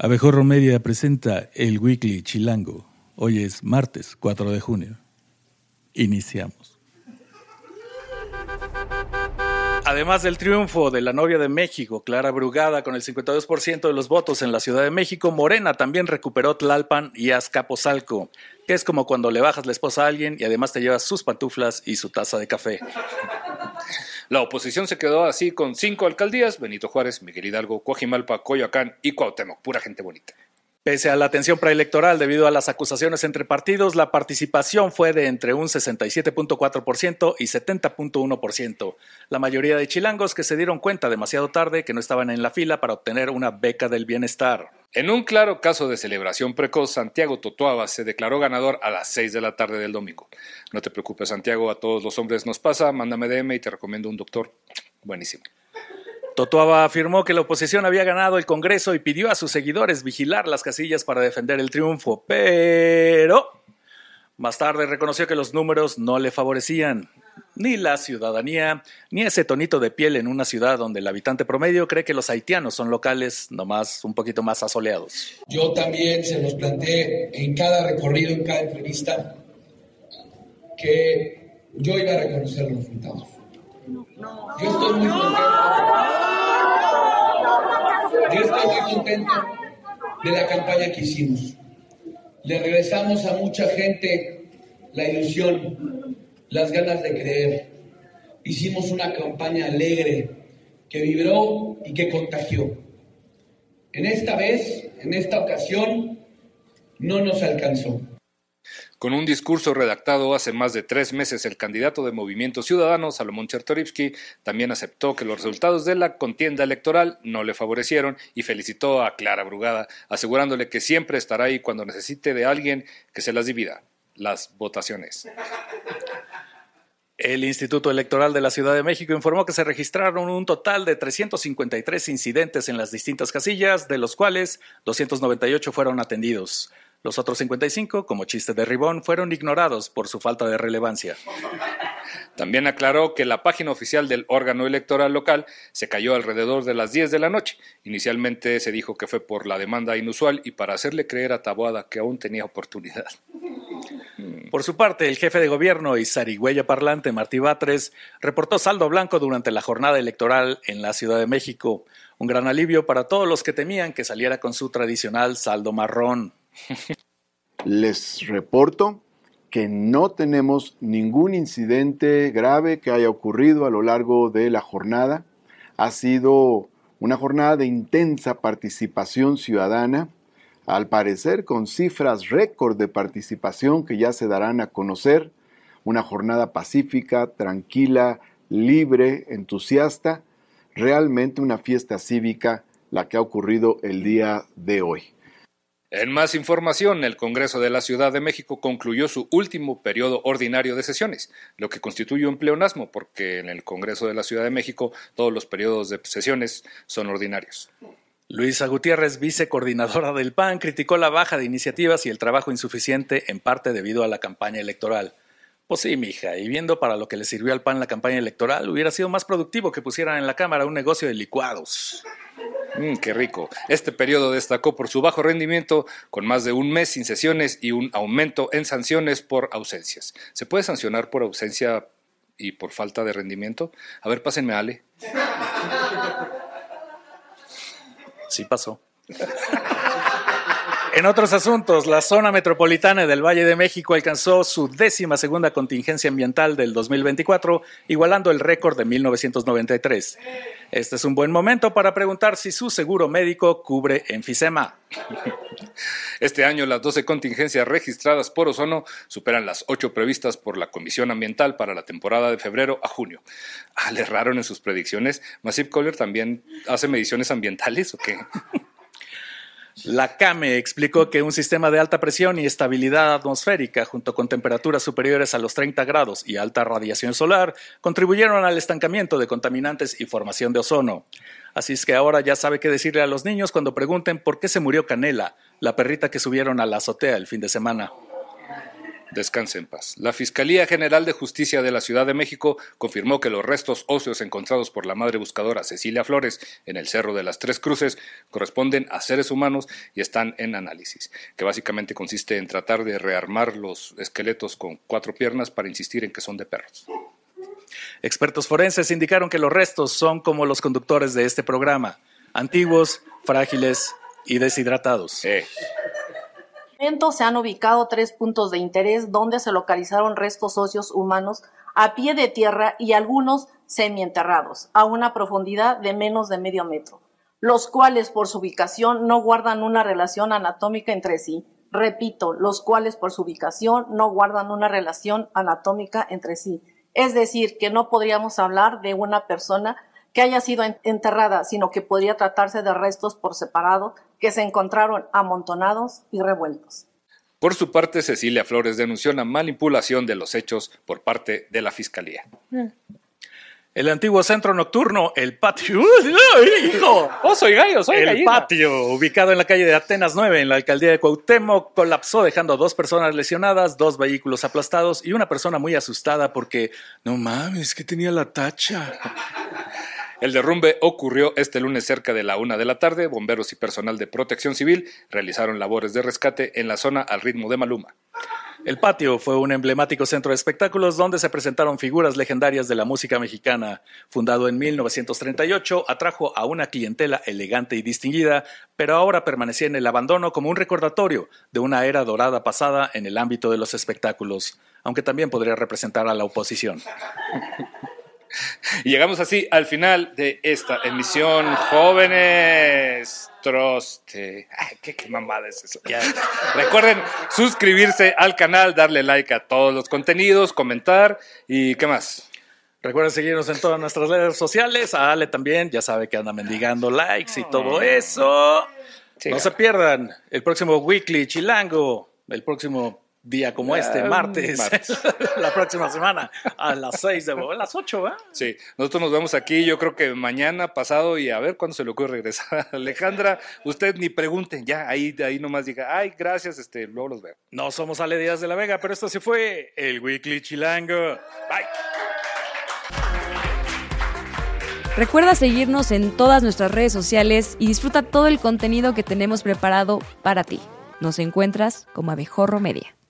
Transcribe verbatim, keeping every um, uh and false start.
Abejorro Media presenta el Weekly Chilango. Hoy es martes cuatro de junio. Iniciamos. Además del triunfo de la novia de México, Clara Brugada, con el cincuenta y dos por ciento de los votos en la Ciudad de México, Morena también recuperó Tlalpan y Azcapotzalco, que es como cuando le bajas la esposa a alguien y además te llevas sus pantuflas y su taza de café. La oposición se quedó así con cinco alcaldías: Benito Juárez, Miguel Hidalgo, Coajimalpa, Coyoacán y Cuauhtémoc, pura gente bonita. Pese a la tensión preelectoral debido a las acusaciones entre partidos, la participación fue de entre un sesenta y siete punto cuatro por ciento y setenta punto uno por ciento. La mayoría de chilangos que se dieron cuenta demasiado tarde que no estaban en la fila para obtener una beca del bienestar. En un claro caso de celebración precoz, Santiago Totoaba se declaró ganador a las seis de la tarde del domingo. No te preocupes, Santiago, a todos los hombres nos pasa, mándame D M y te recomiendo un doctor buenísimo. Totoaba afirmó que la oposición había ganado el Congreso y pidió a sus seguidores vigilar las casillas para defender el triunfo, pero más tarde reconoció que los números no le favorecían. Ni la ciudadanía, ni ese tonito de piel en una ciudad donde el habitante promedio cree que los haitianos son locales, nomás un poquito más asoleados. Yo también se los planteé en cada recorrido, en cada entrevista, que yo iba a reconocer los resultados. Yo estoy muy contento. Yo estoy muy contento de la campaña que hicimos. Le regresamos a mucha gente la ilusión, las ganas de creer. Hicimos una campaña alegre que vibró y que contagió. En esta vez, en esta ocasión, no nos alcanzó. Con un discurso redactado hace más de tres meses, el candidato de Movimiento Ciudadano, Salomón Chertorivsky, también aceptó que los resultados de la contienda electoral no le favorecieron y felicitó a Clara Brugada, asegurándole que siempre estará ahí cuando necesite de alguien que se las divida: las votaciones. El Instituto Electoral de la Ciudad de México informó que se registraron un total de trescientos cincuenta y tres incidentes en las distintas casillas, de los cuales doscientos noventa y ocho fueron atendidos. Los otros cincuenta y cinco, como chiste de ribón, fueron ignorados por su falta de relevancia. También aclaró que la página oficial del órgano electoral local se cayó alrededor de las diez de la noche. Inicialmente se dijo que fue por la demanda inusual y para hacerle creer a Taboada que aún tenía oportunidad. Por su parte, el jefe de gobierno y zarigüeya parlante, Martí Batres, reportó saldo blanco durante la jornada electoral en la Ciudad de México. Un gran alivio para todos los que temían que saliera con su tradicional saldo marrón. Les reporto que no tenemos ningún incidente grave que haya ocurrido a lo largo de la jornada. Ha sido una jornada de intensa participación ciudadana, al parecer con cifras récord de participación que ya se darán a conocer. Una jornada pacífica, tranquila, libre, entusiasta. Realmente una fiesta cívica la que ha ocurrido el día de hoy. En más información, el Congreso de la Ciudad de México concluyó su último periodo ordinario de sesiones, lo que constituye un pleonasmo, porque en el Congreso de la Ciudad de México todos los periodos de sesiones son ordinarios. Luisa Gutiérrez, vicecoordinadora del P A N, criticó la baja de iniciativas y el trabajo insuficiente, en parte debido a la campaña electoral. Pues sí, mija, y viendo para lo que le sirvió al P A N la campaña electoral, hubiera sido más productivo que pusieran en la Cámara un negocio de licuados. Mm, ¡Qué rico! Este periodo destacó por su bajo rendimiento, con más de un mes sin sesiones y un aumento en sanciones por ausencias. ¿Se puede sancionar por ausencia y por falta de rendimiento? A ver, pásenme a Ale. Sí pasó. En otros asuntos, la zona metropolitana del Valle de México alcanzó su décima segunda contingencia ambiental del dos mil veinticuatro, igualando el récord de mil novecientos noventa y tres. Este es un buen momento para preguntar si su seguro médico cubre enfisema. Este año las doce contingencias registradas por ozono superan las ocho previstas por la Comisión Ambiental para la temporada de febrero a junio. Ah, ¿le erraron en sus predicciones? ¿Massive Caller también hace mediciones ambientales o qué? La CAME explicó que un sistema de alta presión y estabilidad atmosférica, junto con temperaturas superiores a los treinta grados y alta radiación solar, contribuyeron al estancamiento de contaminantes y formación de ozono. Así es que ahora ya sabe qué decirle a los niños cuando pregunten por qué se murió Canela, la perrita que subieron a la azotea el fin de semana. Descanse en paz. La Fiscalía General de Justicia de la Ciudad de México confirmó que los restos óseos encontrados por la madre buscadora Cecilia Flores en el Cerro de las Tres Cruces corresponden a seres humanos y están en análisis, que básicamente consiste en tratar de rearmar los esqueletos con cuatro piernas para insistir en que son de perros. Expertos forenses indicaron que los restos son como los conductores de este programa, antiguos, frágiles y deshidratados. Eh. Se han ubicado tres puntos de interés donde se localizaron restos óseos humanos a pie de tierra y algunos semienterrados a una profundidad de menos de medio metro, los cuales por su ubicación no guardan una relación anatómica entre sí. Repito, los cuales por su ubicación no guardan una relación anatómica entre sí. Es decir, que no podríamos hablar de una persona que haya sido enterrada, sino que podría tratarse de restos por separado que se encontraron amontonados y revueltos. Por su parte, Cecilia Flores denunció la manipulación de los hechos por parte de la Fiscalía. El antiguo centro nocturno, El Patio. ¡Uy, hijo! ¡Oh, soy gallo, soy El gallina! Patio, ubicado en la calle de Atenas nueve, en la alcaldía de Cuauhtémoc, colapsó dejando a dos personas lesionadas, dos vehículos aplastados y una persona muy asustada porque, no mames, que tenía la tacha. El derrumbe ocurrió este lunes cerca de la una de la tarde. Bomberos y personal de protección civil realizaron labores de rescate en la zona al ritmo de Maluma. El Patio fue un emblemático centro de espectáculos donde se presentaron figuras legendarias de la música mexicana. Fundado en mil novecientos treinta y ocho, atrajo a una clientela elegante y distinguida, pero ahora permanecía en el abandono como un recordatorio de una era dorada pasada en el ámbito de los espectáculos, aunque también podría representar a la oposición. Y llegamos así al final de esta emisión. Jóvenes, troste. Ay, qué, qué mamada es eso. Ya. Recuerden suscribirse al canal, darle like a todos los contenidos, comentar y ¿qué más? Recuerden seguirnos en todas nuestras redes sociales. A Ale también, ya sabe que anda mendigando likes y todo eso. Sí, no se pierdan el próximo Weekly Chilango, el próximo día como este, martes, martes. La próxima semana, a las seis, de, a las ocho, ¿eh? Sí, nosotros nos vemos aquí, yo creo que mañana, pasado, y a ver cuándo se le ocurre regresar. Alejandra, usted ni pregunten, ya, ahí, ahí nomás diga, ay, gracias, este, luego los veo. No somos Ale Díaz de la Vega, pero esto sí fue el Weekly Chilango. Bye. Recuerda seguirnos en todas nuestras redes sociales y disfruta todo el contenido que tenemos preparado para ti. Nos encuentras como Abejorro Media.